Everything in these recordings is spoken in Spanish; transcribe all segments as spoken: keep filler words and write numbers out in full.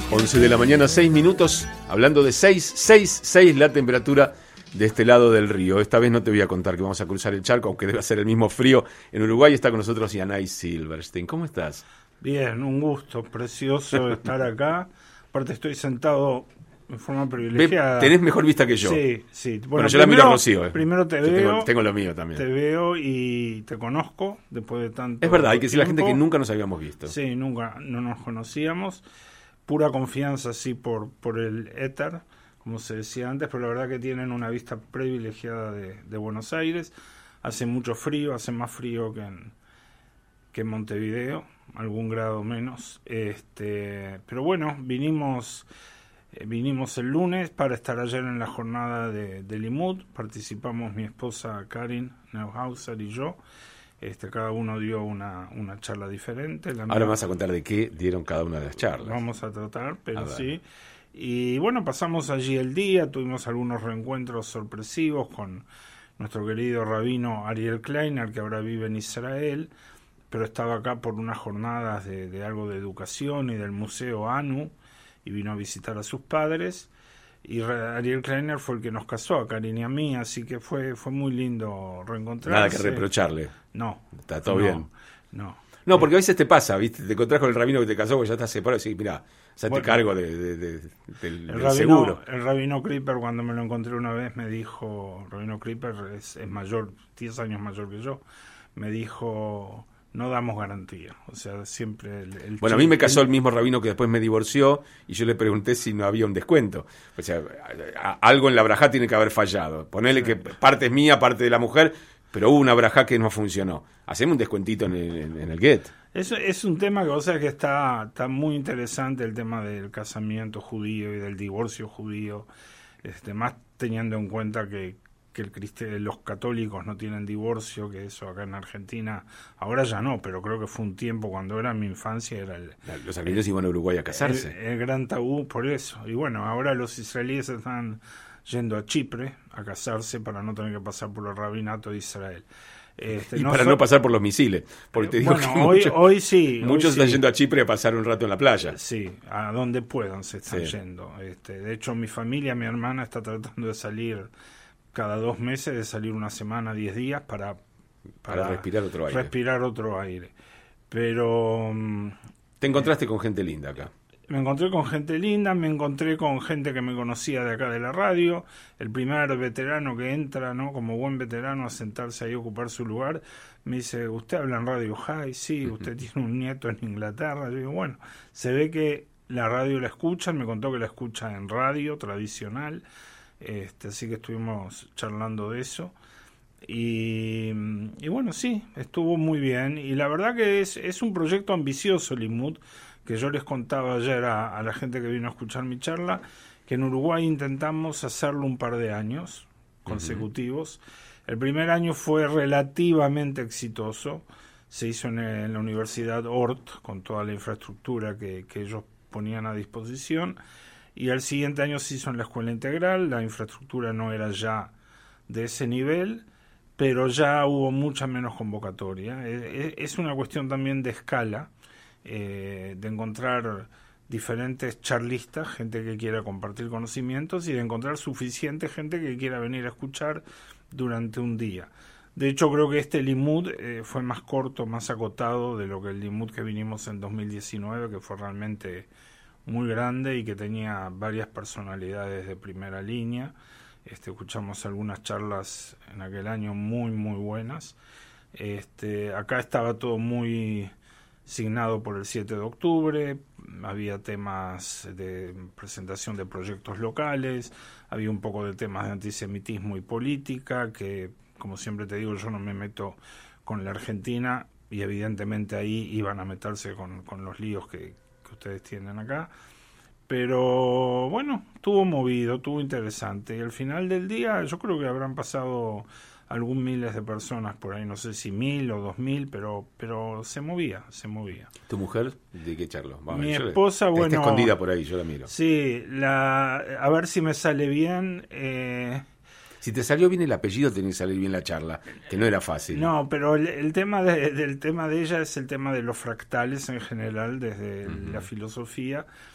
once de la mañana, seis minutos, hablando de seis, seis, seis la temperatura de este lado del río. Esta vez no te voy a contar que vamos a cruzar el charco, aunque debe ser el mismo frío en Uruguay. Está con nosotros Yanay Silverstein. ¿Cómo estás? Bien, un gusto, precioso estar acá. Aparte estoy sentado en forma privilegiada. Tenés mejor vista que yo. Sí, sí. Bueno, bueno yo primero, la miro a Rocío. Eh. Primero te yo veo. Tengo, tengo lo mío también. Te veo y te conozco después de tanto Es verdad, hay que decirle a la gente que tiempo. nunca nos habíamos visto. Sí, nunca, no nos conocíamos. Pura confianza, sí, por, por el éter, como se decía antes, pero la verdad que tienen una vista privilegiada de, de Buenos Aires. Hace mucho frío, hace más frío que en, que en Montevideo, algún grado menos. Este, pero bueno, vinimos... Vinimos el lunes para estar ayer en la jornada de, de Limud. Participamos mi esposa Karin Neuhauser y yo. Este, cada uno dio una, una charla diferente. La Ahora me vas a contar de qué dieron cada una de las charlas. Vamos a tratar, pero sí. Y bueno, pasamos allí el día, tuvimos algunos reencuentros sorpresivos con nuestro querido rabino Ariel Kleiner, que ahora vive en Israel, pero estaba acá por unas jornadas de, de algo de educación y del Museo ANU, y vino a visitar a sus padres, y Ariel Kleiner fue el que nos casó a Karin y a mí, así que fue fue muy lindo reencontrarse. Nada que reprocharle. No. Está todo no, bien. No. No, porque a veces te pasa, ¿viste? Te encontrás con el rabino que te casó, porque ya estás separado y decís, mirá, hazte bueno, cargo de, de, de, del, el del rabino, seguro. El rabino Kripper, cuando me lo encontré una vez, me dijo, rabino Kripper es, es mayor, diez años mayor que yo, me dijo... No damos garantía, o sea, siempre... El, el bueno, a mí me casó el mismo rabino que después me divorció y yo le pregunté si no había un descuento. O sea, a, a, algo en la brajá tiene que haber fallado. Ponele sí. que parte es mía, parte de la mujer, pero hubo una brajá que no funcionó. Hacemos un descuentito en el, en, en el get. Eso es un tema que, o sea, que está, está muy interesante, el tema del casamiento judío y del divorcio judío, este, más teniendo en cuenta que... que el crist- los católicos no tienen divorcio, que eso acá en Argentina, ahora ya no, pero creo que fue un tiempo cuando era mi infancia, era el... Los argentinos iban a Uruguay a casarse. El, el gran tabú por eso. Y bueno, ahora los israelíes están yendo a Chipre a casarse para no tener que pasar por el rabinato de Israel. Este, y no para so- no pasar por los misiles. Porque te digo bueno, que hoy, muchos, hoy sí. muchos hoy están sí. yendo a Chipre a pasar un rato en la playa. Sí, a donde puedan se están Sí. yendo. Este, de hecho, mi familia, mi hermana está tratando de salir... cada dos meses, de salir una semana, diez días para, para, para respirar otro aire. Respirar otro aire. Pero... Te encontraste eh, con gente linda acá. Me encontré con gente linda, me encontré con gente que me conocía de acá de la radio, el primer veterano que entra, ¿no? Como buen veterano, a sentarse ahí a ocupar su lugar, me dice, ¿usted habla en Radio High? Sí, usted tiene un nieto en Inglaterra. Yo digo, bueno, se ve que la radio la escuchan, me contó que la escucha en radio tradicional. Este, así que estuvimos charlando de eso y, y bueno, sí, estuvo muy bien y la verdad que es, es un proyecto ambicioso Limud, que yo les contaba ayer a, a la gente que vino a escuchar mi charla, que en Uruguay intentamos hacerlo un par de años consecutivos. Uh-huh. El primer año fue relativamente exitoso, se hizo en, en la Universidad Ort con toda la infraestructura que, que ellos ponían a disposición. Y al siguiente año se hizo en la escuela integral, la infraestructura no era ya de ese nivel, pero ya hubo mucha menos convocatoria. Es una cuestión también de escala, eh, de encontrar diferentes charlistas, gente que quiera compartir conocimientos y de encontrar suficiente gente que quiera venir a escuchar durante un día. De hecho, creo que este Limud eh, fue más corto, más acotado de lo que el Limud que vinimos en dos mil diecinueve, que fue realmente... muy grande y que tenía varias personalidades de primera línea. Este, escuchamos algunas charlas en aquel año muy muy buenas. Este, acá estaba todo muy signado por el siete de octubre, había temas de presentación de proyectos locales, había un poco de temas de antisemitismo y política, que como siempre te digo, yo no me meto con la Argentina y evidentemente ahí iban a meterse con, con los líos que que ustedes tienen acá, pero bueno, estuvo movido, estuvo interesante y al final del día yo creo que habrán pasado algún miles de personas por ahí, no sé si mil o dos mil, pero pero se movía, se movía. ¿Tu mujer de qué charló? Vamos, Mi esposa, le, bueno... Está escondida por ahí, yo la miro. Sí, la, a ver si me sale bien... Eh, Si te salió bien el apellido, tenía que salir bien la charla, que no era fácil. No, pero el, el tema de, del tema de ella es el tema de los fractales en general, desde uh-huh. la filosofía,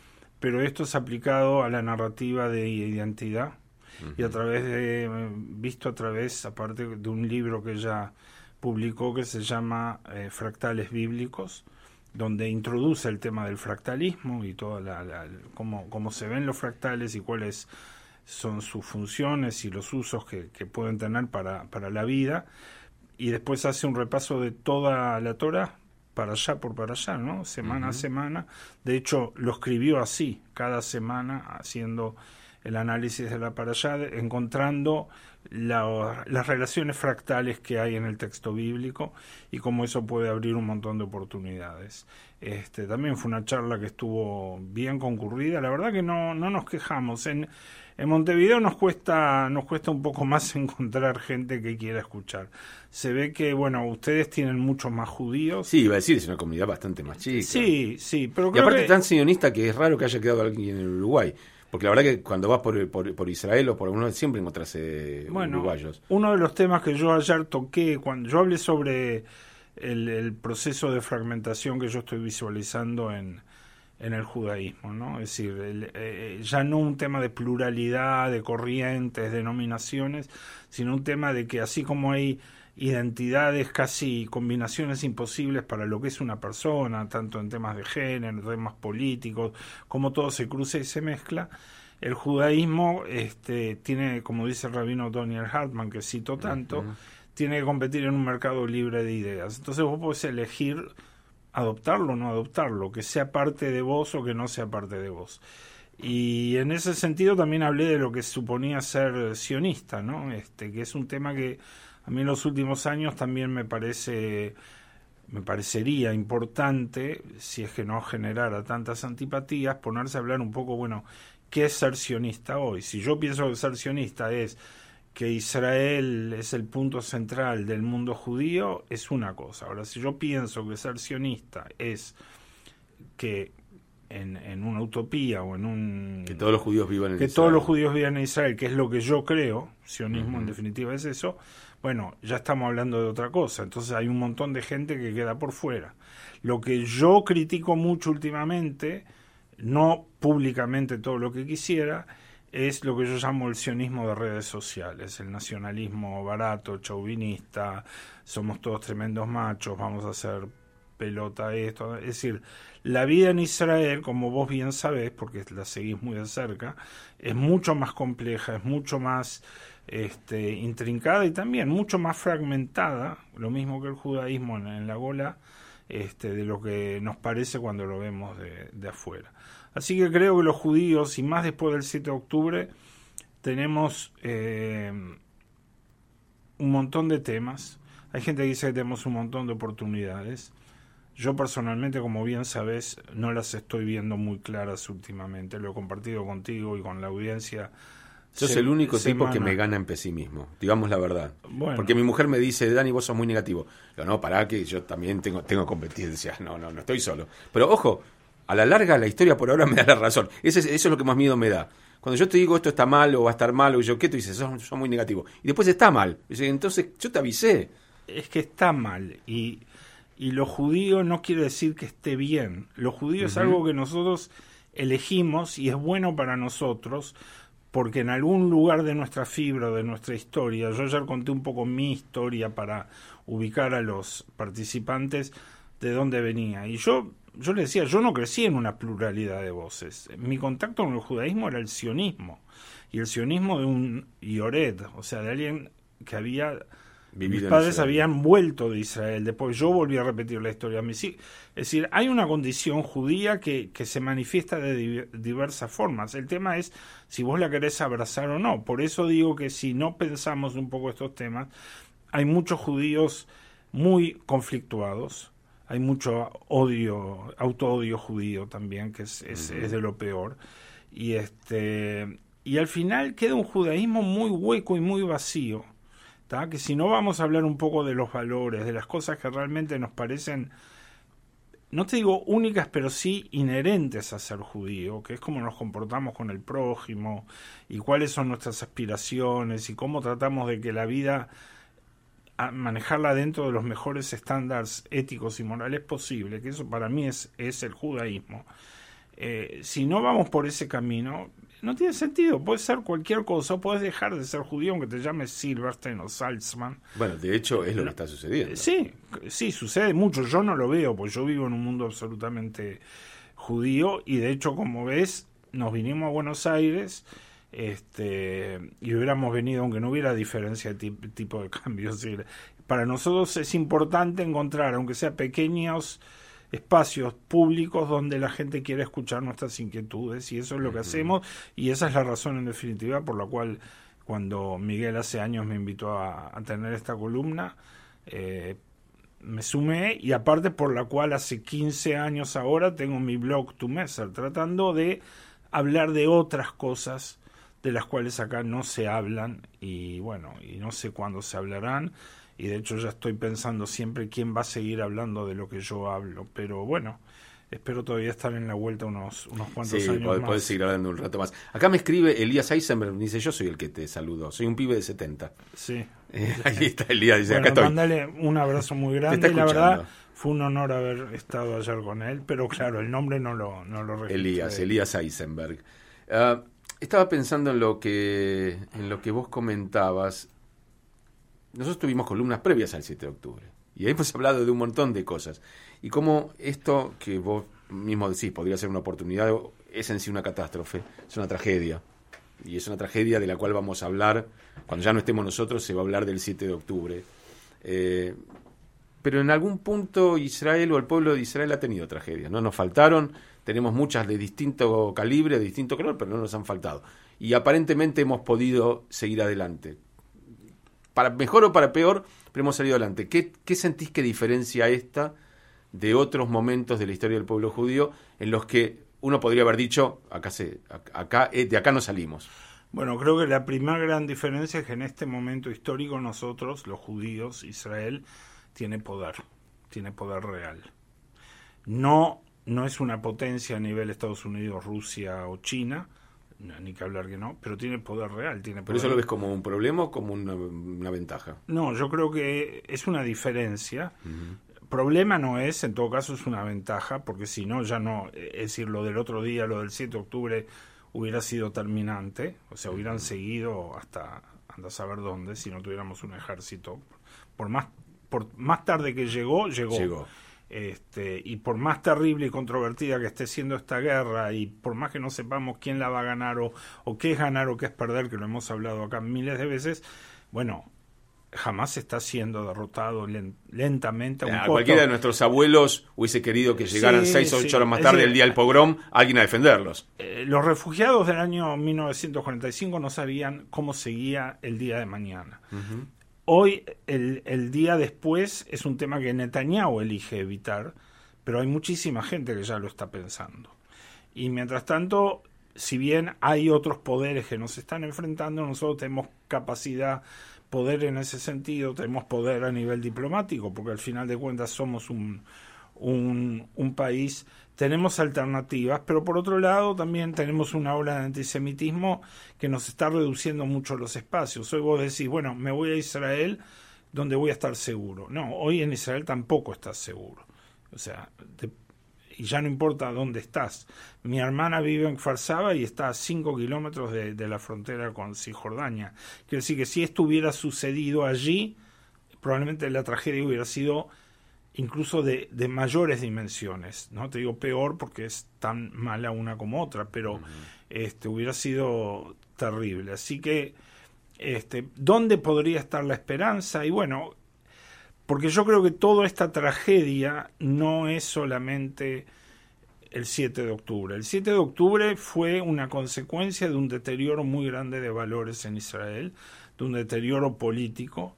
pero esto es aplicado a la narrativa de identidad uh-huh. y a través de, visto a través, aparte de un libro que ella publicó que se llama eh, Fractales Bíblicos, donde introduce el tema del fractalismo y toda la, la, cómo, cómo se ven los fractales y cuáles son sus funciones y los usos que, que pueden tener para, para la vida, y después hace un repaso de toda la Torá, para allá por para allá, ¿no? Semana uh-huh. a semana. De hecho, lo escribió así, cada semana, haciendo el análisis de la para allá, encontrando la, las relaciones fractales que hay en el texto bíblico y cómo eso puede abrir un montón de oportunidades. Este, también fue una charla que estuvo bien concurrida. La verdad que no, no nos quejamos. En, en Montevideo nos cuesta, nos cuesta un poco más encontrar gente que quiera escuchar. Se ve que, bueno, ustedes tienen muchos más judíos. Sí, iba a decir, es una comunidad bastante más chica. Sí, sí, pero y creo aparte que... tan sionista que es raro que haya quedado alguien en Uruguay. Porque la verdad que cuando vas por, por, por Israel o por algunos siempre encontrás eh, bueno, uruguayos. Uno de los temas que yo ayer toqué, cuando yo hablé sobre el, el proceso de fragmentación que yo estoy visualizando en, en el judaísmo, ¿no? Es decir, el, eh, ya no un tema de pluralidad, de corrientes, denominaciones, sino un tema de que así como hay identidades, casi combinaciones imposibles para lo que es una persona, tanto en temas de género, temas políticos, como todo se cruza y se mezcla. El judaísmo este, tiene, como dice el rabino Daniel Hartman, que cito tanto, uh-huh. tiene que competir en un mercado libre de ideas. Entonces vos podés elegir adoptarlo o no adoptarlo, que sea parte de vos o que no sea parte de vos. Y en ese sentido también hablé de lo que suponía ser sionista, ¿no? Este, que es un tema que a mí en los últimos años también me parece, me parecería importante, si es que no generara tantas antipatías, ponerse a hablar un poco, bueno, ¿qué es ser sionista hoy? Si yo pienso que ser sionista es que Israel es el punto central del mundo judío, es una cosa. Ahora, si yo pienso que ser sionista es que en, en una utopía o en un... Que todos los judíos vivan en que Israel. todos los judíos vivan en Israel, que es lo que yo creo, sionismo uh-huh. en definitiva es eso, bueno, ya estamos hablando de otra cosa. Entonces hay un montón de gente que queda por fuera. Lo que yo critico mucho últimamente, no públicamente todo lo que quisiera, es lo que yo llamo el sionismo de redes sociales, el nacionalismo barato, chauvinista, somos todos tremendos machos, vamos a hacer pelota esto. Es decir, la vida en Israel, como vos bien sabés, porque la seguís muy de cerca, es mucho más compleja, es mucho más este, intrincada y también mucho más fragmentada, lo mismo que el judaísmo en, en la Gola, este, de lo que nos parece cuando lo vemos de, de afuera. Así que creo que los judíos, y más después del siete de octubre, tenemos eh, un montón de temas. Hay gente que dice que tenemos un montón de oportunidades. Yo personalmente, como bien sabes, no las estoy viendo muy claras últimamente. Lo he compartido contigo y con la audiencia. Sos se, el único semana. tipo que me gana en pesimismo, digamos la verdad. Bueno. Porque mi mujer me dice, Dani, vos sos muy negativo. Yo, no, pará, que yo también tengo, tengo competencia. No, no, no estoy solo. Pero ojo, a la larga la historia por ahora me da la razón. Ese, eso es lo que más miedo me da. Cuando yo te digo esto está mal o va a estar mal, o yo, ¿qué? Tú dices, sos, sos muy negativo. Y después está mal. Entonces, yo te avisé. Es que está mal. Y, y lo judío no quiere decir que esté bien. Lo judío uh-huh. es algo que nosotros elegimos y es bueno para nosotros, porque en algún lugar de nuestra fibra, de nuestra historia, yo ya conté un poco mi historia para ubicar a los participantes de dónde venía. Y yo, yo le decía, yo no crecí en una pluralidad de voces. Mi contacto con el judaísmo era el sionismo. Y el sionismo de un Yored, o sea, de alguien que había... Vivido mis padres habían vuelto de Israel. Después yo volví a repetir la historia. Es decir, hay una condición judía que, que se manifiesta de di- diversas formas. El tema es si vos la querés abrazar o no. Por eso digo que si no pensamos un poco estos temas, hay muchos judíos muy conflictuados. Hay mucho odio, auto-odio judío también, que es, es, uh-huh. es de lo peor. Y, este, y al final queda un judaísmo muy hueco y muy vacío. ¿Tá? Que si no vamos a hablar un poco de los valores, de las cosas que realmente nos parecen, no te digo únicas, pero sí inherentes a ser judío, que es cómo nos comportamos con el prójimo y cuáles son nuestras aspiraciones y cómo tratamos de que la vida, a manejarla dentro de los mejores estándares éticos y morales posibles, que eso para mí es, es el judaísmo. Eh, si no vamos por ese camino, no tiene sentido. Puede ser cualquier cosa, puedes dejar de ser judío aunque te llames Silverstein o Salzman. Bueno, de hecho es lo que está sucediendo. Sí, sí, sucede mucho. Yo no lo veo, porque yo vivo en un mundo absolutamente judío y de hecho, como ves, nos vinimos a Buenos Aires este, y hubiéramos venido aunque no hubiera diferencia de tip- tipo de cambio. Es decir, para nosotros es importante encontrar, aunque sea pequeños espacios públicos donde la gente quiere escuchar nuestras inquietudes, y eso es lo que uh-huh. hacemos, y esa es la razón en definitiva por la cual cuando Miguel hace años me invitó a, a tener esta columna, eh, me sumé, y aparte por la cual hace quince años ahora tengo mi blog Tu Messer, tratando de hablar de otras cosas de las cuales acá no se hablan, y bueno, y no sé cuándo se hablarán. Y de hecho ya estoy pensando siempre quién va a seguir hablando de lo que yo hablo. Pero bueno, espero todavía estar en la vuelta unos, unos cuantos sí, años podés, más. Podés seguir hablando un rato más. Acá me escribe Elías Eisenberg, dice, yo soy el que te saludó, soy un pibe de setenta. Sí. Eh, ahí está Elías, dice, bueno, acá estoy. Mándale un abrazo muy grande. La verdad, fue un honor haber estado ayer con él, pero claro, el nombre no lo, no lo registré. Elías, Elías Eisenberg. Uh, estaba pensando en lo que, en lo que vos comentabas. Nosotros tuvimos columnas previas al siete de octubre y hemos hablado de un montón de cosas. Y cómo esto que vos mismo decís podría ser una oportunidad, es en sí una catástrofe, es una tragedia. Y es una tragedia de la cual vamos a hablar, cuando ya no estemos nosotros, se va a hablar del siete de octubre. Eh, pero en algún punto Israel o el pueblo de Israel ha tenido tragedias, ¿no? Nos faltaron, tenemos muchas de distinto calibre, de distinto color, pero no nos han faltado. Y aparentemente hemos podido seguir adelante. Para mejor o para peor, pero hemos salido adelante. ¿Qué, qué sentís que diferencia esta de otros momentos de la historia del pueblo judío en los que uno podría haber dicho, acá se, acá, de acá no salimos? Bueno, creo que la primera gran diferencia es que en este momento histórico nosotros, los judíos, Israel, tiene poder, tiene poder real. No, no es una potencia a nivel Estados Unidos, Rusia o China, ni que hablar que no, pero tiene poder real. Tiene poder. ¿Pero eso lo ves como un problema o como una, una ventaja? No, yo creo que es una diferencia. Uh-huh. Problema no es, en todo caso es una ventaja, porque si no, ya no, es decir, lo del otro día, lo del siete de octubre, hubiera sido terminante, o sea, hubieran uh-huh. seguido hasta, anda a saber dónde, si no tuviéramos un ejército. Por más, por más tarde que llegó, llegó. Llegó. Este, y por más terrible y controvertida que esté siendo esta guerra, y por más que no sepamos quién la va a ganar o, o qué es ganar o qué es perder, que lo hemos hablado acá miles de veces, bueno, jamás está siendo derrotado lent, lentamente. A, un a cualquiera de nuestros abuelos hubiese querido que llegaran sí, seis o ocho sí. horas más tarde, es decir, el día del pogrom, alguien a defenderlos. Eh, los refugiados del año mil novecientos cuarenta y cinco no sabían cómo seguía el día de mañana. Uh-huh. Hoy, el, el día después, es un tema que Netanyahu elige evitar, pero hay muchísima gente que ya lo está pensando. Y mientras tanto, si bien hay otros poderes que nos están enfrentando, nosotros tenemos capacidad, poder en ese sentido, tenemos poder a nivel diplomático, porque al final de cuentas somos un, un, un país, tenemos alternativas, pero por otro lado también tenemos una ola de antisemitismo que nos está reduciendo mucho los espacios. Hoy vos decís, bueno, me voy a Israel, donde voy a estar seguro. No, hoy en Israel tampoco estás seguro. O sea, te, y ya no importa dónde estás. Mi hermana vive en Kfar Saba y está a cinco kilómetros de, de la frontera con Cisjordania. Quiere decir que si esto hubiera sucedido allí, probablemente la tragedia hubiera sido incluso de, de mayores dimensiones. No te digo peor porque es tan mala una como otra, pero uh-huh. este hubiera sido terrible. Así que, este, ¿dónde podría estar la esperanza? Y bueno, porque yo creo que toda esta tragedia no es solamente el siete de octubre. El siete de octubre fue una consecuencia de un deterioro muy grande de valores en Israel, de un deterioro político.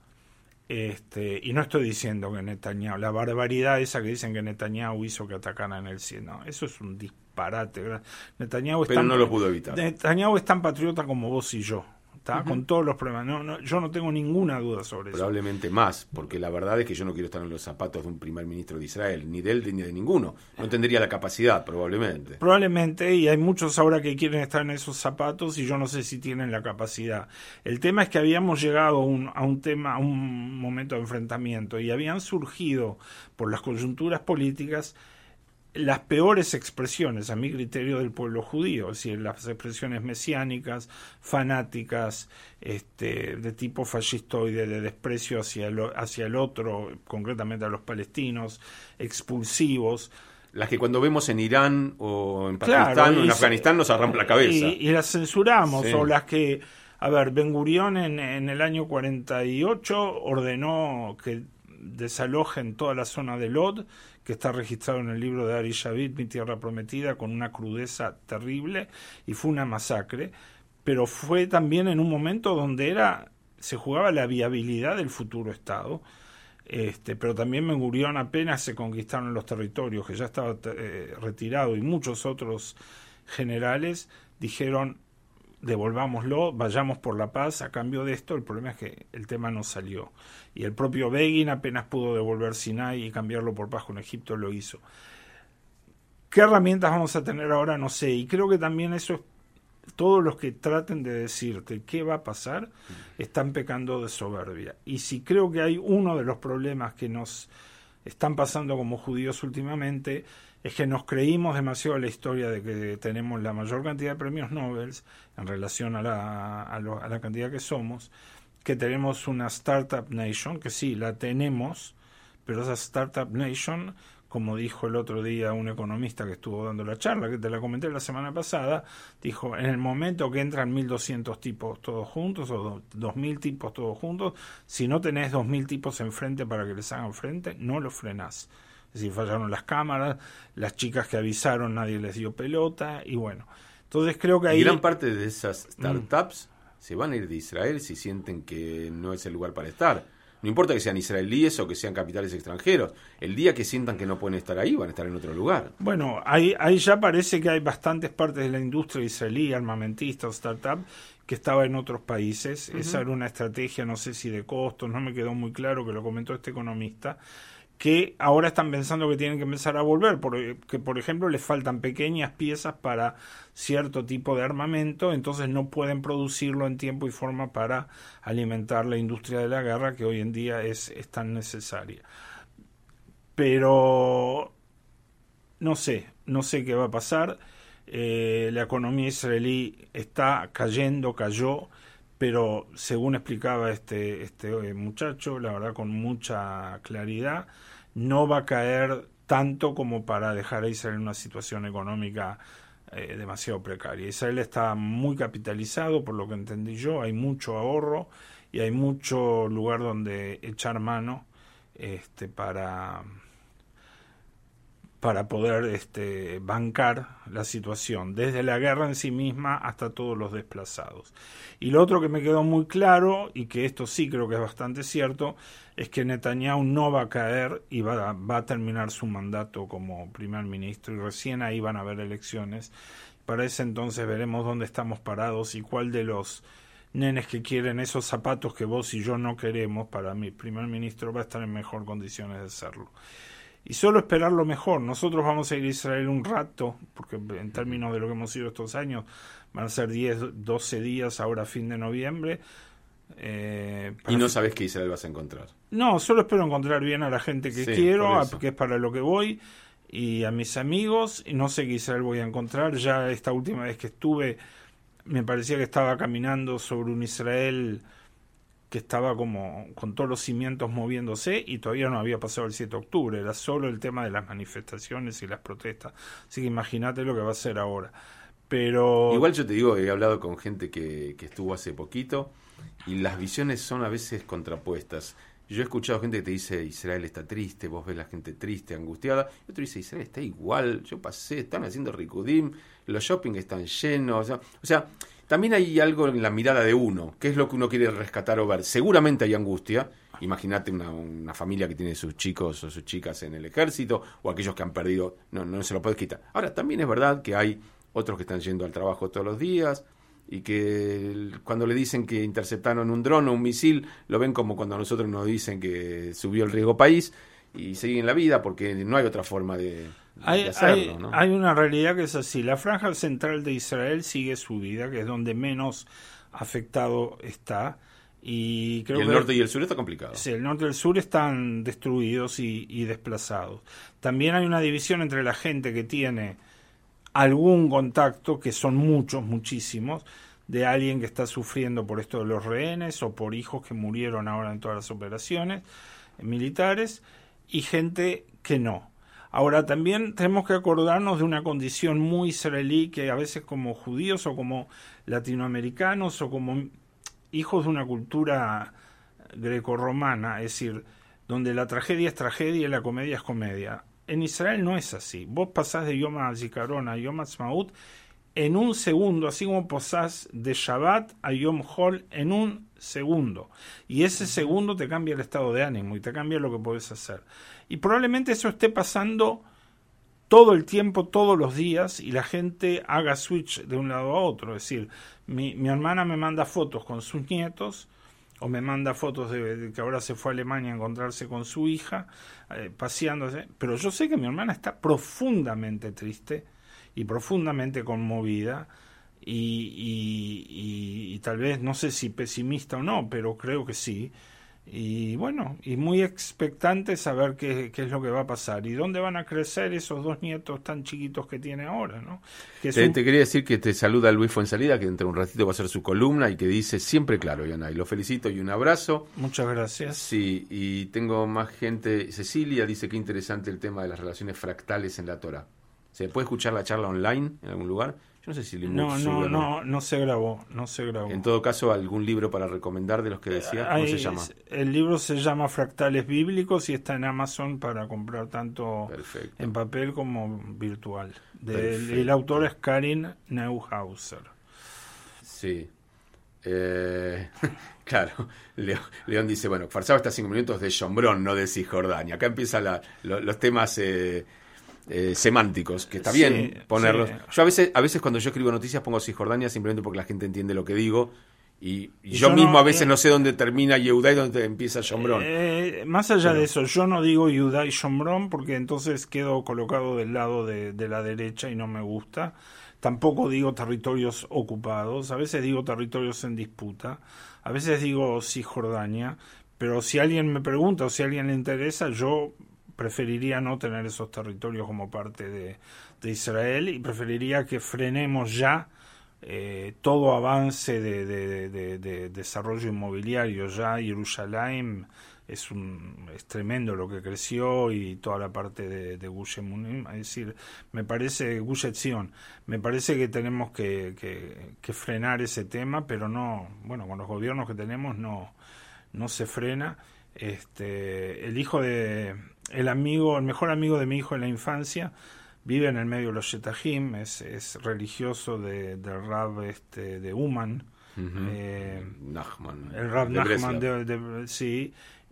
Este, y no estoy diciendo que Netanyahu, la barbaridad esa que dicen que Netanyahu hizo que atacaran el cielo, no, eso es un disparate. Netanyahu es Pero tan, no lo pudo evitar. Netanyahu es tan patriota como vos y yo, ¿está? Uh-huh. Con todos los problemas. No, no, yo no tengo ninguna duda sobre eso. Probablemente más, porque la verdad es que yo no quiero estar en los zapatos de un primer ministro de Israel, ni de él ni de ninguno. No tendría la capacidad, probablemente. Probablemente, y hay muchos ahora que quieren estar en esos zapatos y yo no sé si tienen la capacidad. El tema es que habíamos llegado a un, a un tema, a un momento de enfrentamiento y habían surgido por las coyunturas políticas las peores expresiones, a mi criterio, del pueblo judío, es decir, las expresiones mesiánicas, fanáticas, este, de tipo fascistoide, de desprecio hacia el, hacia el otro, concretamente a los palestinos, expulsivos. Las que cuando vemos en Irán o en Pakistán Claro, o en y Afganistán nos arranca la cabeza. Y, y las censuramos, Sí. o las que, a ver, Ben Gurión en, en el año cuarenta y ocho ordenó que desalojen toda la zona de Lod, que está registrado en el libro de Ari Shavit, Mi Tierra Prometida, con una crudeza terrible, y fue una masacre, pero fue también en un momento donde era se jugaba la viabilidad del futuro Estado, este, pero también Ben Gurión apenas se conquistaron los territorios, que ya estaba eh, retirado, y muchos otros generales dijeron, devolvámoslo, vayamos por la paz a cambio de esto. El problema es que el tema no salió, y el propio Begin apenas pudo devolver Sinai y cambiarlo por paz con Egipto, lo hizo. ¿Qué herramientas vamos a tener ahora? No sé, y creo que también eso es, todos los que traten de decirte qué va a pasar están pecando de soberbia, y si creo que hay uno de los problemas que nos están pasando como judíos últimamente, es que nos creímos demasiado la historia de que tenemos la mayor cantidad de premios Nobel en relación a la, a, lo, a la cantidad que somos, que tenemos una Startup Nation, que sí, la tenemos, pero esa Startup Nation, como dijo el otro día un economista que estuvo dando la charla, que te la comenté la semana pasada, dijo, en el momento que entran mil doscientos tipos todos juntos, o dos mil tipos todos juntos, si no tenés dos mil tipos enfrente para que les hagan frente, no los frenás. Es decir, fallaron las cámaras, las chicas que avisaron nadie les dio pelota, y bueno, entonces creo que ahí... Y gran parte de esas startups mm. se van a ir de Israel si sienten que no es el lugar para estar. No importa que sean israelíes o que sean capitales extranjeros, el día que sientan que no pueden estar ahí, van a estar en otro lugar. Bueno, ahí, ahí ya parece que hay bastantes partes de la industria israelí, armamentista o startup, que estaba en otros países. Uh-huh. Esa era una estrategia, no sé si de costos, no me quedó muy claro, que lo comentó este economista, que ahora están pensando que tienen que empezar a volver, porque por ejemplo les faltan pequeñas piezas para cierto tipo de armamento, entonces no pueden producirlo en tiempo y forma para alimentar la industria de la guerra, que hoy en día es, es tan necesaria. Pero no sé, no sé qué va a pasar. Eh, la economía israelí está cayendo, cayó, pero según explicaba este, este muchacho, la verdad con mucha claridad, no va a caer tanto como para dejar a Israel en una situación económica eh, demasiado precaria. Israel está muy capitalizado, por lo que entendí yo, hay mucho ahorro y hay mucho lugar donde echar mano este, para... para poder este, bancar la situación, desde la guerra en sí misma hasta todos los desplazados. Y lo otro que me quedó muy claro, y que esto sí creo que es bastante cierto, es que Netanyahu no va a caer y va a, va a terminar su mandato como primer ministro, y recién ahí van a haber elecciones. Para ese entonces veremos dónde estamos parados y cuál de los nenes que quieren esos zapatos que vos y yo no queremos para mi primer ministro va a estar en mejor condiciones de hacerlo. Y solo esperar lo mejor. Nosotros vamos a ir a Israel un rato, porque en términos de lo que hemos ido estos años, van a ser diez, doce días ahora a fin de noviembre. Eh, y no sabes qué Israel vas a encontrar. No, solo espero encontrar bien a la gente que sí, quiero, a, que es para lo que voy, y a mis amigos, y no sé qué Israel voy a encontrar. Ya esta última vez que estuve, me parecía que estaba caminando sobre un Israel que estaba como con todos los cimientos moviéndose, y todavía no había pasado el siete de octubre, era solo el tema de las manifestaciones y las protestas. Así que imagínate lo que va a ser ahora. Pero igual yo te digo, he hablado con gente que, que estuvo hace poquito, y las visiones son a veces contrapuestas. Yo he escuchado gente que te dice Israel está triste, vos ves la gente triste, angustiada, y otro dice Israel está igual, yo pasé, están haciendo Rikudim, los shopping están llenos, o sea, o sea también hay algo en la mirada de uno, que es lo que uno quiere rescatar o ver. Seguramente hay angustia. Imagínate una, una familia que tiene sus chicos o sus chicas en el ejército, o aquellos que han perdido, no, no se lo puedes quitar. Ahora, también es verdad que hay otros que están yendo al trabajo todos los días, y que cuando le dicen que interceptaron un dron o un misil, lo ven como cuando a nosotros nos dicen que subió el riesgo país, y siguen la vida, porque no hay otra forma de... Hay, hacerlo, hay, ¿no? Hay una realidad que es así. La franja central de Israel sigue su vida, que es donde menos afectado está, Y, creo y el que, norte y el sur está complicado. Sí, el norte y el sur están destruidos y, y desplazados. También hay una división entre la gente que tiene algún contacto, que son muchos, muchísimos, de alguien que está sufriendo por esto de los rehenes o por hijos que murieron ahora en todas las operaciones militares, y gente que no. Ahora, también tenemos que acordarnos de una condición muy israelí, que a veces como judíos o como latinoamericanos o como hijos de una cultura grecorromana, es decir, donde la tragedia es tragedia y la comedia es comedia. En Israel no es así. Vos pasás de Yom HaZikaron a Yom HaAtzmaut en un segundo, así como pasás de Shabbat a Yom Hol en un segundo. Y ese segundo te cambia el estado de ánimo y te cambia lo que podés hacer. Y probablemente eso esté pasando todo el tiempo, todos los días, y la gente haga switch de un lado a otro. Es decir, mi, mi hermana me manda fotos con sus nietos, o me manda fotos de, de que ahora se fue a Alemania a encontrarse con su hija, eh, paseándose, pero yo sé que mi hermana está profundamente triste y profundamente conmovida, y, y, y, y tal vez, no sé si pesimista o no, pero creo que sí. Y bueno, y muy expectante saber qué, qué es lo que va a pasar y dónde van a crecer esos dos nietos tan chiquitos que tiene ahora, ¿no? Que te, un... te quería decir que te saluda Luis Fuensalida, que dentro de un ratito va a hacer su columna y que dice siempre claro, Yanay. Lo felicito y un abrazo. Muchas gracias. Sí, y tengo más gente. Cecilia dice que interesante el tema de las relaciones fractales en la Torah. ¿Se puede escuchar la charla online en algún lugar? Yo no sé si no, no, no, no se grabó, no se grabó. En todo caso, ¿algún libro para recomendar de los que decía? ¿Cómo Hay, se llama? El libro se llama Fractales Bíblicos y está en Amazon para comprar tanto Perfecto. en papel como virtual. De, el autor es Karin Neuhauser. Sí. Eh, claro, Leo, León dice, bueno, Farsaba está cinco minutos de Shombrón, no de Cisjordania. Acá empiezan la, lo, los temas... Eh, Eh, semánticos, que está bien sí, ponerlos. Sí. Yo a veces, a veces cuando yo escribo noticias pongo Cisjordania simplemente porque la gente entiende lo que digo y, y, y yo, yo mismo no, a veces eh, no sé dónde termina Yehudá y dónde empieza Shombrón. Eh, más allá Pero, de eso, yo no digo Yehudá y Shombrón porque entonces quedo colocado del lado de, de la derecha y no me gusta. Tampoco digo territorios ocupados, a veces digo territorios en disputa, a veces digo Cisjordania, pero si alguien me pregunta o si a alguien le interesa, yo preferiría no tener esos territorios como parte de, de Israel y preferiría que frenemos ya eh, todo avance de, de, de, de desarrollo inmobiliario. Ya Jerusalén es, un, es tremendo lo que creció y toda la parte de, de Gush Emunim, es decir, me parece, Gush Etzion, me parece que tenemos que, que, que frenar ese tema, pero no, bueno, con los gobiernos que tenemos no, no se frena. Este, el hijo de el amigo, el mejor amigo de mi hijo en la infancia vive en el medio de los Shetahim, es, es religioso de, del Rab este, de Uman, uh-huh. eh, Nachman, el Rab de Nachman, de, de, sí,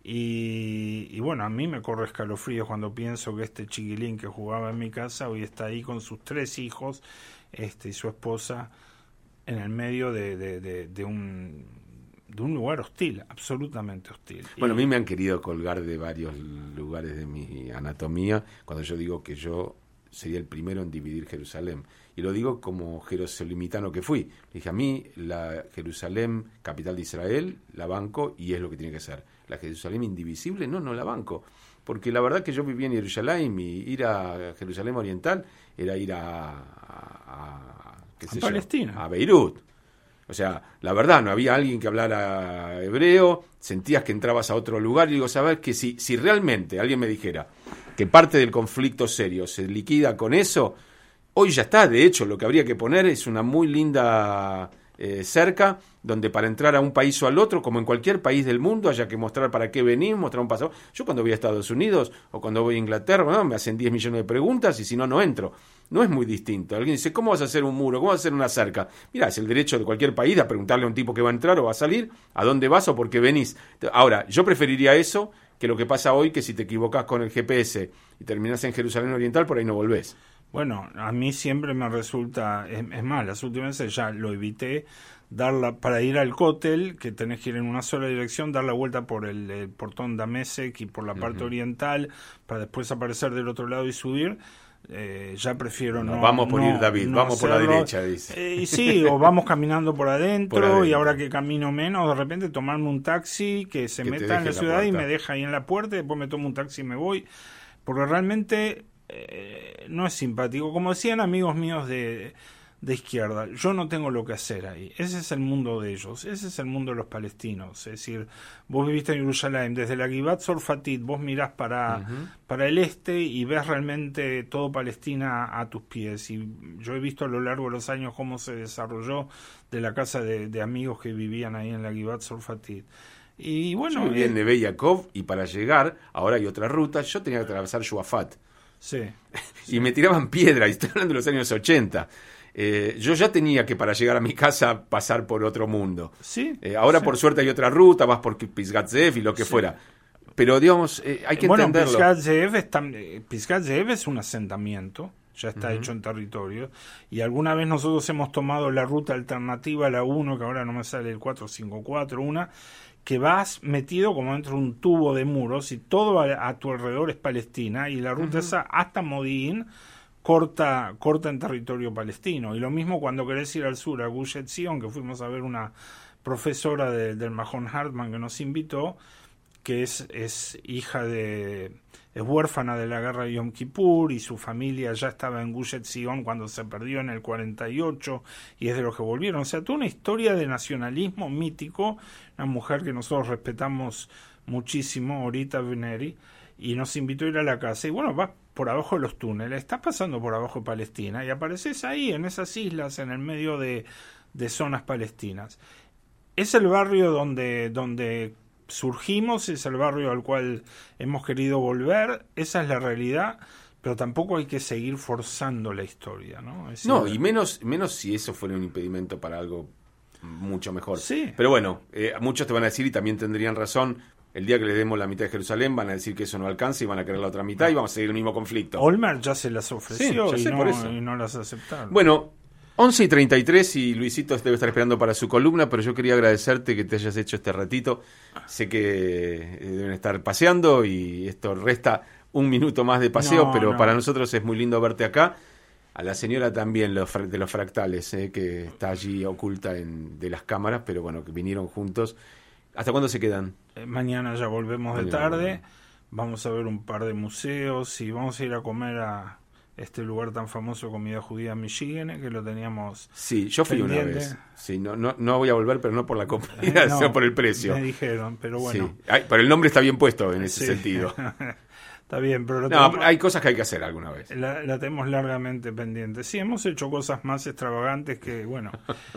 y, y bueno, a mí me corre escalofríos cuando pienso que este chiquilín que jugaba en mi casa hoy está ahí con sus tres hijos este, y su esposa en el medio de, de, de, de un de un lugar hostil, absolutamente hostil. Bueno, y... a mí me han querido colgar de varios lugares de mi anatomía cuando yo digo que yo sería el primero en dividir Jerusalén. Y lo digo como jerosolimitano que fui. Dije, a mí la Jerusalén, capital de Israel, la banco y es lo que tiene que ser. La Jerusalén indivisible, no, no la banco. Porque la verdad que yo vivía en Jerusalén y ir a Jerusalén Oriental era ir a... a, a, ¿qué sé a Palestina. Yo? A Beirut. O sea, la verdad, no había alguien que hablara hebreo, sentías que entrabas a otro lugar, y digo, ¿sabes? Que si, si realmente alguien me dijera que parte del conflicto serio se liquida con eso, hoy ya está. De hecho, lo que habría que poner es una muy linda eh, cerca, donde para entrar a un país o al otro, como en cualquier país del mundo, haya que mostrar para qué venimos, mostrar un pasaporte. Yo cuando voy a Estados Unidos o cuando voy a Inglaterra, bueno, me hacen diez millones de preguntas y si no, no entro. No es muy distinto. Alguien dice, ¿cómo vas a hacer un muro? ¿Cómo vas a hacer una cerca? Mira, es el derecho de cualquier país a preguntarle a un tipo que va a entrar o va a salir, a dónde vas o por qué venís. Ahora, yo preferiría eso que lo que pasa hoy, que si te equivocas con el G P S y terminás en Jerusalén Oriental, por ahí no volvés. Bueno, a mí siempre me resulta, es, es más, las últimas veces ya lo evité, dar la, para ir al cótel, que tenés que ir en una sola dirección, dar la vuelta por el, el portón Damesek y por la parte uh-huh. oriental, para después aparecer del otro lado y subir. Eh, ya prefiero no, no. Vamos por no, ir, David, no vamos hacerlo. por la derecha, dice. Eh, y sí, o vamos caminando por adentro, por adentro, y ahora que camino menos, de repente tomarme un taxi que se que meta en la, la ciudad puerta. y me deja ahí en la puerta, y después me tomo un taxi y me voy. Porque realmente eh, no es simpático. Como decían amigos míos de, de izquierda, yo no tengo lo que hacer ahí. Ese es el mundo de ellos, ese es el mundo de los palestinos. Es decir, vos viviste en Jerusalén, desde la Givat Sorfatit, vos mirás para, uh-huh. para el este y ves realmente todo Palestina a tus pies. Y yo he visto a lo largo de los años cómo se desarrolló de la casa de, de amigos que vivían ahí en la Givat Sorfatit. Y bueno, yo vivía en Neve Yaakov, y para llegar, ahora hay otra ruta, yo tenía que atravesar Shuafat. Sí. y sí. me tiraban piedra, y estoy hablando de los años ochenta. Eh, yo ya tenía que, para llegar a mi casa, pasar por otro mundo. Sí. Eh, ahora, sí. por suerte, hay otra ruta, vas por Pisgat Ze'ev y lo que sí. fuera. Pero, digamos, eh, hay que bueno, entenderlo. Pisgat Ze'ev es, eh, Pisgat Ze'ev es un asentamiento, ya está uh-huh. hecho en territorio, y alguna vez nosotros hemos tomado la ruta alternativa, la uno, que ahora no me sale el cuatro cinco cuatro, una, que vas metido como dentro de un tubo de muros, y todo a, a tu alrededor es Palestina, y la ruta uh-huh. esa hasta Modi'in, corta corta en territorio palestino. Y lo mismo cuando querés ir al sur, a Gush Etzion, que fuimos a ver una profesora de, del Mahon Hartman que nos invitó, que es, es hija de... es huérfana de la guerra de Yom Kippur, y su familia ya estaba en Gush Etzion cuando se perdió en el cuarenta y ocho, y es de los que volvieron. O sea, toda una historia de nacionalismo mítico, una mujer que nosotros respetamos muchísimo, Orita Veneri, y nos invitó a ir a la casa. Y bueno, vas por abajo de los túneles, estás pasando por abajo de Palestina, y apareces ahí, en esas islas, en el medio de, de zonas palestinas. Es el barrio donde... donde surgimos, es el barrio al cual hemos querido volver, esa es la realidad, pero tampoco hay que seguir forzando la historia, ¿no? Es decir, no, y menos, menos si eso fuera un impedimento para algo mucho mejor. Sí. Pero bueno, eh, muchos te van a decir, y también tendrían razón, el día que le demos la mitad de Jerusalén van a decir que eso no alcanza y van a querer la otra mitad, no. y vamos a seguir el mismo conflicto. Olmert ya se las ofreció, sí, y, sé, no, por eso. y no las aceptaron. Bueno, once y treinta y tres, y Luisito debe estar esperando para su columna, pero yo quería agradecerte que te hayas hecho este ratito. Sé que deben estar paseando y esto resta un minuto más de paseo, no, pero no. para nosotros es muy lindo verte acá. A la señora también los, de los fractales, eh, que está allí oculta en, de las cámaras, pero bueno, que vinieron juntos. ¿Hasta cuándo se quedan? Eh, mañana ya volvemos mañana, de tarde, bueno. Vamos a ver un par de museos y vamos a ir a comer a... este lugar tan famoso de comida judía en Michigan, que lo teníamos sí, yo fui pendiente. Una vez. Sí, no, no, no voy a volver, pero no por la comida, eh, no, sino por el precio. Me dijeron, pero bueno. Sí. Ay, pero el nombre está bien puesto en ese sí. sentido. Está bien, pero... Lo no, tenemos, hay cosas que hay que hacer alguna vez. La, la tenemos largamente pendiente. Sí, hemos hecho cosas más extravagantes que, bueno,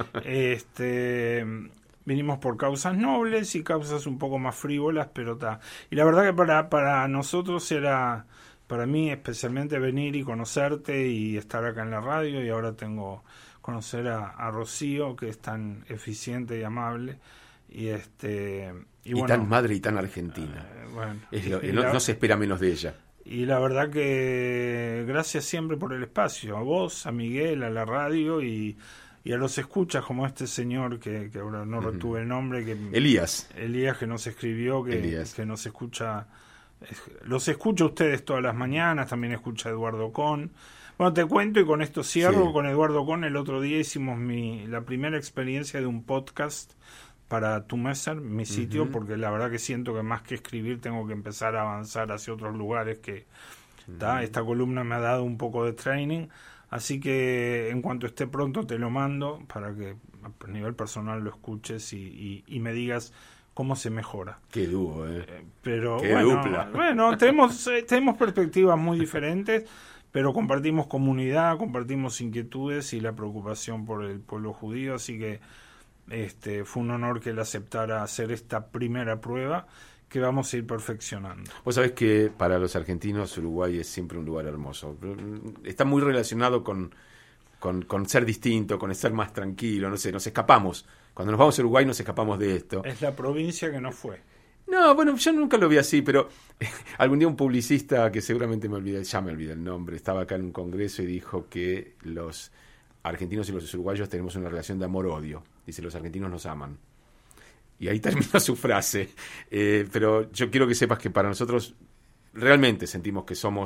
este... vinimos por causas nobles y causas un poco más frívolas, pero está. Y la verdad que para, para nosotros era... para mí especialmente venir y conocerte y estar acá en la radio, y ahora tengo conocer a, a Rocío, que es tan eficiente y amable, y este y, y bueno, tan madre y tan argentina. Eh, bueno, es lo, y no, la, no se espera menos de ella. Y la verdad que gracias siempre por el espacio, a vos, a Miguel, a la radio y, y a los escuchas como este señor que, que ahora no retuve uh-huh. el nombre, que Elías. Elías, que nos escribió, que, que nos escucha. Los escucho a ustedes todas las mañanas, también escucha a Eduardo Con. Bueno, te cuento y con esto cierro. Sí. Con Eduardo Con el otro día hicimos mi la primera experiencia de un podcast para Tu Messer, mi sitio, uh-huh. porque la verdad que siento que más que escribir tengo que empezar a avanzar hacia otros lugares que uh-huh. esta columna me ha dado un poco de training, así que en cuanto esté pronto te lo mando para que a nivel personal lo escuches y, y, y me digas cómo se mejora. Qué dúo, eh. eh pero Qué bueno, dupla. Bueno, tenemos, eh, tenemos perspectivas muy diferentes, pero compartimos comunidad, compartimos inquietudes y la preocupación por el pueblo judío, así que este fue un honor que él aceptara hacer esta primera prueba que vamos a ir perfeccionando. Vos sabés que para los argentinos Uruguay es siempre un lugar hermoso. Está muy relacionado con, con, con ser distinto, con ser más tranquilo, no sé, nos escapamos. Cuando nos vamos a Uruguay nos escapamos de esto. Es la provincia que no fue. No, bueno, yo nunca lo vi así, pero eh, algún día un publicista, que seguramente me olvidé, ya me olvidé el nombre, estaba acá en un congreso y dijo que los argentinos y los uruguayos tenemos una relación de amor-odio. Dice, los argentinos nos aman. Y ahí termina su frase. Eh, pero yo quiero que sepas que para nosotros realmente sentimos que somos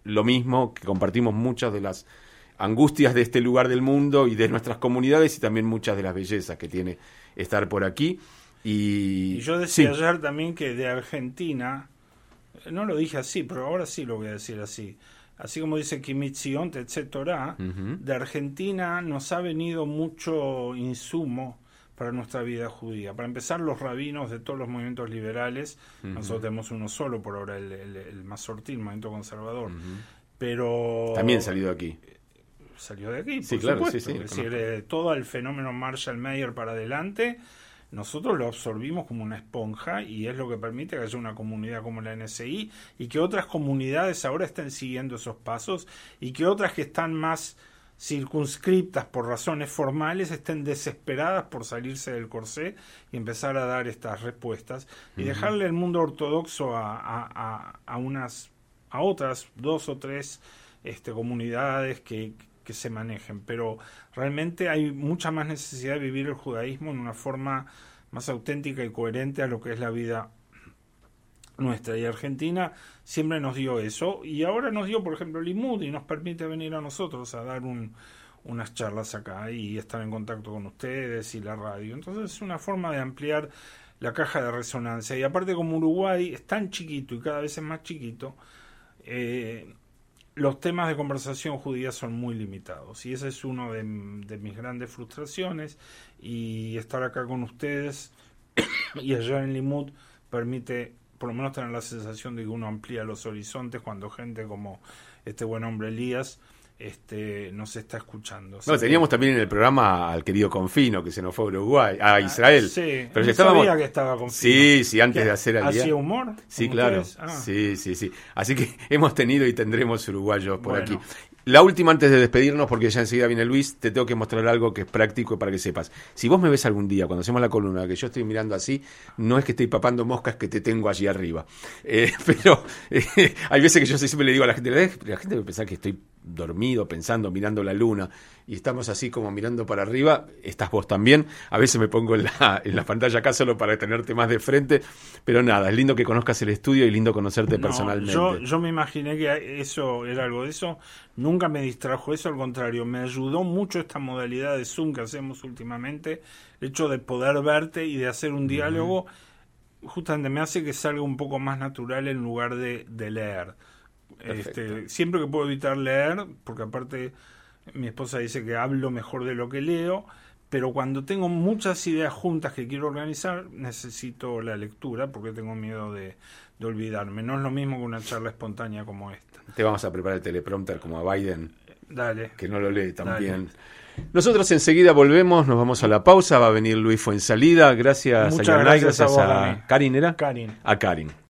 lo mismo, que compartimos muchas de las angustias de este lugar del mundo y de nuestras comunidades, y también muchas de las bellezas que tiene estar por aquí. Y, y yo decía sí. ayer también que de Argentina, no lo dije así, pero ahora sí lo voy a decir así, así como dice Kimitzion Tetzet Torah, uh-huh. de Argentina nos ha venido mucho insumo para nuestra vida judía. Para empezar, los rabinos de todos los movimientos liberales, uh-huh. nosotros tenemos uno solo por ahora, el, el, el Masortí, el movimiento conservador, uh-huh. pero... También salió de aquí. Salió de aquí, sí, por claro, supuesto. Sí, sí, es decir, eh, todo el fenómeno Marshall Mayer para adelante, nosotros lo absorbimos como una esponja, y es lo que permite que haya una comunidad como la N S I y que otras comunidades ahora estén siguiendo esos pasos, y que otras que están más circunscriptas por razones formales estén desesperadas por salirse del corsé y empezar a dar estas respuestas, y uh-huh. dejarle el mundo ortodoxo a, a, a, a unas a otras dos o tres este, comunidades que, que se manejen. Pero realmente hay mucha más necesidad de vivir el judaísmo en una forma más auténtica y coherente a lo que es la vida nuestra. Y Argentina siempre nos dio eso, y ahora nos dio, por ejemplo, Limud, y nos permite venir a nosotros a dar un, unas charlas acá y estar en contacto con ustedes y la radio. Entonces es una forma de ampliar la caja de resonancia. Y aparte, como Uruguay es tan chiquito y cada vez es más chiquito, eh, los temas de conversación judía son muy limitados, y ese es uno de, de mis grandes frustraciones, y estar acá con ustedes y allá en Limud permite por lo menos tener la sensación de que uno amplía los horizontes cuando gente como este buen hombre Elías este nos está escuchando. No, teníamos que... también en el programa al querido Confino, que se nos fue a Uruguay, a Israel. Ah, sí, pero no estábamos... sabía que estaba Confino. Sí, sí, antes ¿Qué? de hacer el día. ¿Hacía humor? Sí, claro. Ah. Sí, sí, sí. Así que hemos tenido y tendremos uruguayos por bueno. aquí. La última antes de despedirnos, porque ya enseguida viene Luis, te tengo que mostrar algo que es práctico para que sepas. Si vos me ves algún día, cuando hacemos la columna, que yo estoy mirando así, no es que estoy papando moscas, que te tengo allí arriba. Eh, pero eh, hay veces que yo siempre le digo a la gente, la gente debe pensar que estoy dormido, pensando, mirando la luna, y estamos así como mirando para arriba. Estás vos también. A veces me pongo en la, en la pantalla acá solo para tenerte más de frente, pero nada, es lindo que conozcas el estudio y lindo conocerte no, personalmente. Yo, yo me imaginé que eso era algo de eso. Nunca me distrajo eso, al contrario, me ayudó mucho esta modalidad de Zoom que hacemos últimamente, el hecho de poder verte y de hacer un diálogo, uh-huh. justamente me hace que salga un poco más natural en lugar de, de leer. Este, siempre que puedo evitar leer, porque aparte mi esposa dice que hablo mejor de lo que leo, pero cuando tengo muchas ideas juntas que quiero organizar, necesito la lectura, porque tengo miedo de, de olvidarme. No es lo mismo que una charla espontánea como esta. Te vamos a preparar el teleprompter como a Biden. Dale. Que no lo lee también. Dale. Nosotros enseguida volvemos, nos vamos a la pausa, va a venir Luis Fuensalida. Gracias Muchas a Yanay, gracias, gracias a, vos, a, a Karin, ¿era? Karin. A Karin.